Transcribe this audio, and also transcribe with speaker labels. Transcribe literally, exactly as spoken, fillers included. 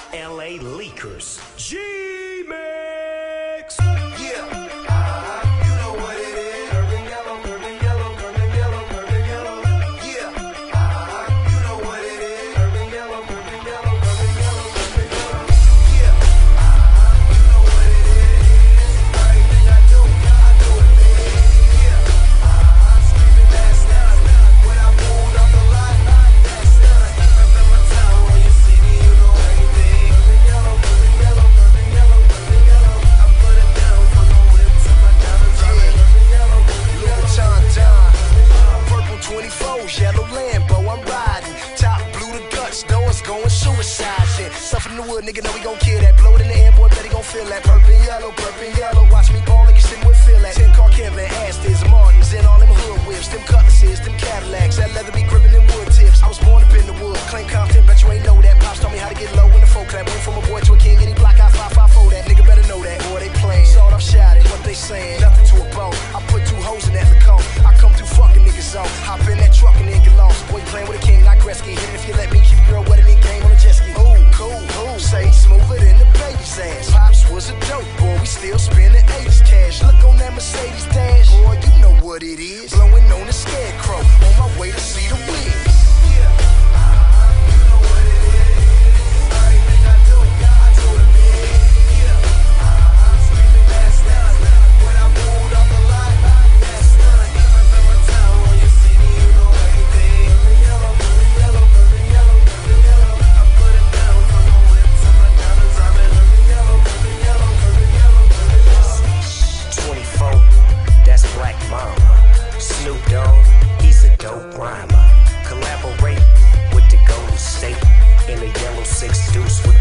Speaker 1: L A Leakers. G-Mix!
Speaker 2: Yeah. Uh-huh. You know what it is. Urban yellow, urban yellow, urban yellow, urban yellow. Yeah. Uh-huh. You know what it is. Urban yellow, urban yellow, urban yellow, urban yellow. Yeah. Uh-huh. You know what it is. Everything I do, I do it big. Yeah. Uh-huh. Screaming last night when I pulled off the lot. That's done. Remember town when you see me, you know everything. Urban yellow, urban yellow, urban yellow, urban yellow. I put it down from the whip to my diamonds. I'm in urban yellow, Louis Vuitton, Don. Purple twenty-fours, yellow Lambo, I'm riding. Top blue to guts, doors going suicide shit. Stuff in the wood, nigga, know we gon' kill that. Blow it in the air, boy, bet he gon' feel that. Purple and yellow, purple and yellow. Watch me ball, nigga, sitting with feel that. Ten car Kevin, Astons, Martins, and all them hood whips. Them Cutlasses, them Cadillacs, that leather be gripping them wood tips. I was born up in the wood, claim Compton, bet you ain't know that. Pops taught me how to get low in the folk clap. Went from a boy to a king, any block I five five four that. Nigga better know that. Boy, they playing. Sawed off shouted, what they saying? Nothing to a bone. I put two hoes in that Lacombe. I come through fucking niggas on. Hop in that truck and then get lost. Boy, you playing with a king, not Gretzky. Hit it if you let me. Keep your girl wetter than game on a jet ski. Ooh, cool, ooh, say smoother than the baby's ass. Pops was a dope boy, we still spending eighties cash. Look on that Mercedes dash, boy, you know what it is. Blowing on the scarecrow, on my way to see the wigs. Yeah, uh-huh, you know what it is. Everything I do, I do it big. Yeah, uh-huh, screaming last night when I pulled off the lot. That's done. Remember town when you see me, you know everything. Urban yellow, urban yellow, urban yellow, urban yellow. I put it down from the whip to my diamonds. I'm in urban yellow, urban yellow, urban yellow, urban yellow.
Speaker 1: twenty-four, that's Black Mama. Snoop Dogg, he's a dope rhymer. Collaborate with the Golden State in a yellow six deuce with